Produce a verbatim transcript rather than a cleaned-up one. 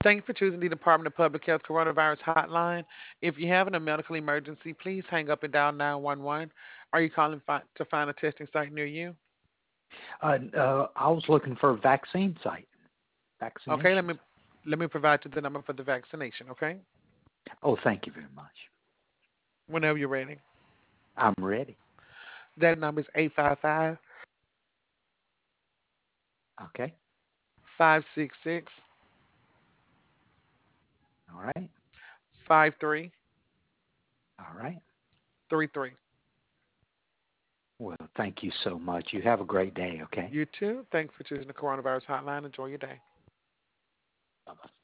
Thank you for choosing the Department of Public Health Coronavirus Hotline. If you're having a medical emergency, please hang up and dial nine one one. Are you calling fi- to find a testing site near you? Uh, uh, I was looking for a vaccine site, Okay, let vaccinations. me let me provide you the number for the vaccination, okay? Oh, thank you very much. Whenever you're ready. I'm ready. That number is eight five five, Okay. five six six, All right. five three All right. three three. Well, thank you so much. You have a great day, okay? You too. Thanks for choosing the Coronavirus Hotline. Enjoy your day. Bye-bye.